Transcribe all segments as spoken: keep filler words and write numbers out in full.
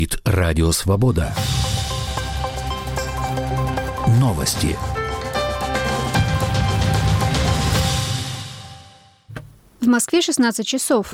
Радио Свобода. Новости. В Москве шестнадцать часов.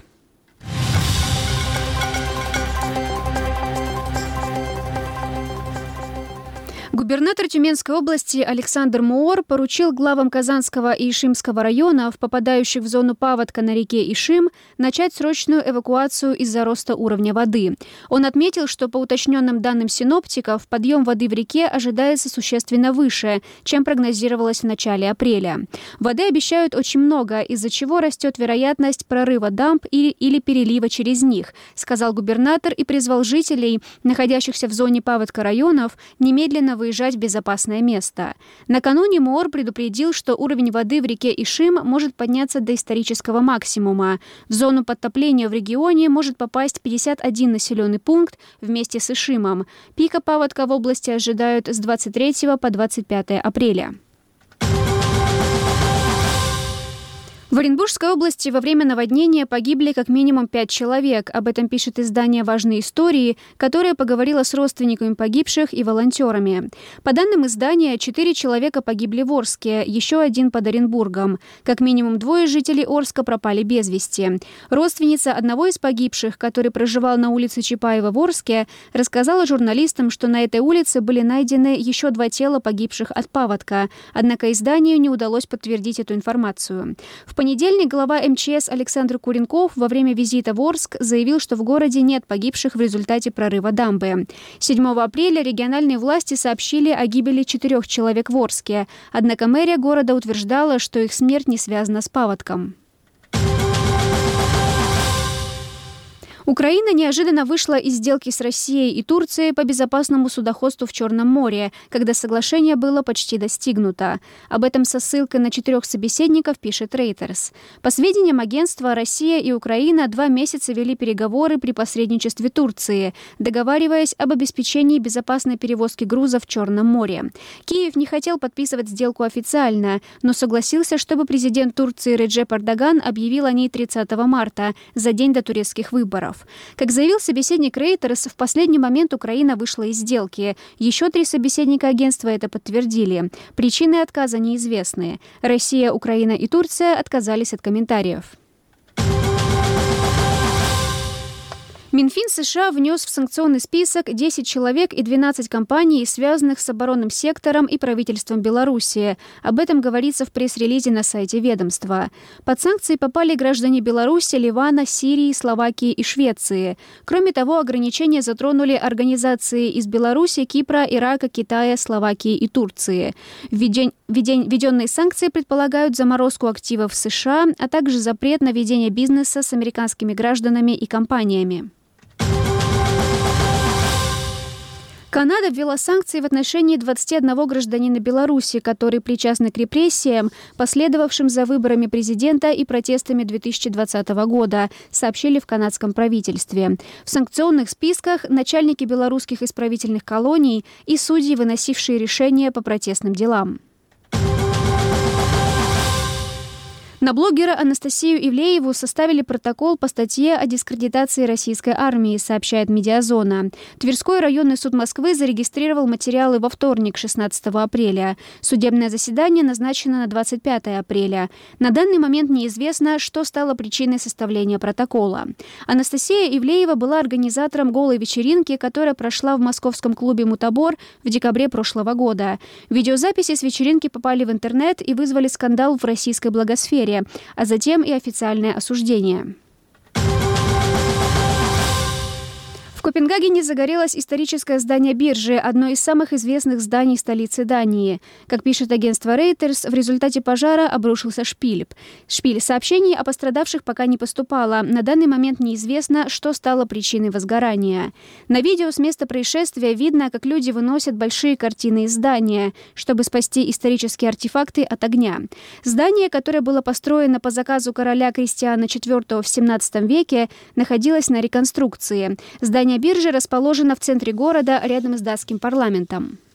Губернатор Тюменской области Александр Моор поручил главам Казанского и Ишимского районов, попадающих в зону паводка на реке Ишим, начать срочную эвакуацию из-за роста уровня воды. Он отметил, что по уточненным данным синоптиков, подъем воды в реке ожидается существенно выше, чем прогнозировалось в начале апреля. Воды обещают очень много, из-за чего растет вероятность прорыва дамб или, или перелива через них, сказал губернатор и призвал жителей, находящихся в зоне паводка районов, немедленно выезжать выезжать в безопасное место. Накануне Моор предупредил, что уровень воды в реке Ишим может подняться до исторического максимума. В зону подтопления в регионе может попасть пятьдесят один населенный пункт вместе с Ишимом. Пика паводка в области ожидают с двадцать третьего по двадцать пятое апреля. В Оренбургской области во время наводнения погибли как минимум пять человек. Об этом пишет издание «Важные истории», которое поговорило с родственниками погибших и волонтерами. По данным издания, четыре человека погибли в Орске, еще один под Оренбургом. Как минимум двое жителей Орска пропали без вести. Родственница одного из погибших, который проживал на улице Чапаева в Орске, рассказала журналистам, что на этой улице были найдены еще два тела погибших от паводка. Однако изданию не удалось подтвердить эту информацию. В понедельник глава эм че эс Александр Куренков во время визита в Орск заявил, что в городе нет погибших в результате прорыва дамбы. седьмого апреля региональные власти сообщили о гибели четырех человек в Орске, однако мэрия города утверждала, что их смерть не связана с паводком. Украина неожиданно вышла из сделки с Россией и Турцией по безопасному судоходству в Черном море, когда соглашение было почти достигнуто. Об этом со ссылкой на четырех собеседников пишет Reuters. По сведениям агентства, Россия и Украина два месяца вели переговоры при посредничестве Турции, договариваясь об обеспечении безопасной перевозки грузов в Черном море. Киев не хотел подписывать сделку официально, но согласился, чтобы президент Турции Реджеп Эрдоган объявил о ней тридцатого марта, за день до турецких выборов. Как заявил собеседник Reuters, в последний момент Украина вышла из сделки. Еще три собеседника агентства это подтвердили. Причины отказа неизвестны. Россия, Украина и Турция отказались от комментариев. Минфин США внес в санкционный список десять человек и двенадцать компаний, связанных с оборонным сектором и правительством Беларуси. Об этом говорится в пресс-релизе на сайте ведомства. Под санкции попали граждане Беларуси, Ливана, Сирии, Словакии и Швеции. Кроме того, ограничения затронули организации из Беларуси, Кипра, Ирака, Китая, Словакии и Турции. Введен... Введенные санкции предполагают заморозку активов в США, а также запрет на ведение бизнеса с американскими гражданами и компаниями. Канада ввела санкции в отношении двадцати одного гражданина Беларуси, которые причастны к репрессиям, последовавшим за выборами президента и протестами две тысячи двадцатого года, сообщили в канадском правительстве. В санкционных списках начальники белорусских исправительных колоний и судьи, выносившие решения по протестным делам. На блогера Анастасию Ивлееву составили протокол по статье о дискредитации российской армии, сообщает «Медиазона». Тверской районный суд Москвы зарегистрировал материалы во вторник, шестнадцатого апреля. Судебное заседание назначено на двадцать пятое апреля. На данный момент неизвестно, что стало причиной составления протокола. Анастасия Ивлеева была организатором голой вечеринки, которая прошла в московском клубе «Мутабор» в декабре прошлого года. Видеозаписи с вечеринки попали в интернет и вызвали скандал в российской блогосфере, а затем и официальное осуждение. В Копенгагене загорелось историческое здание биржи, одно из самых известных зданий столицы Дании. Как пишет агентство Reuters, в результате пожара обрушился шпиль. Шпиль. Сообщений о пострадавших пока не поступало. На данный момент неизвестно, что стало причиной возгорания. На видео с места происшествия видно, как люди выносят большие картины из здания, чтобы спасти исторические артефакты от огня. Здание, которое было построено по заказу короля Кристиана четвёртого в семнадцатом веке, находилось на реконструкции. Здание биржи расположена в центре города, рядом с датским парламентом.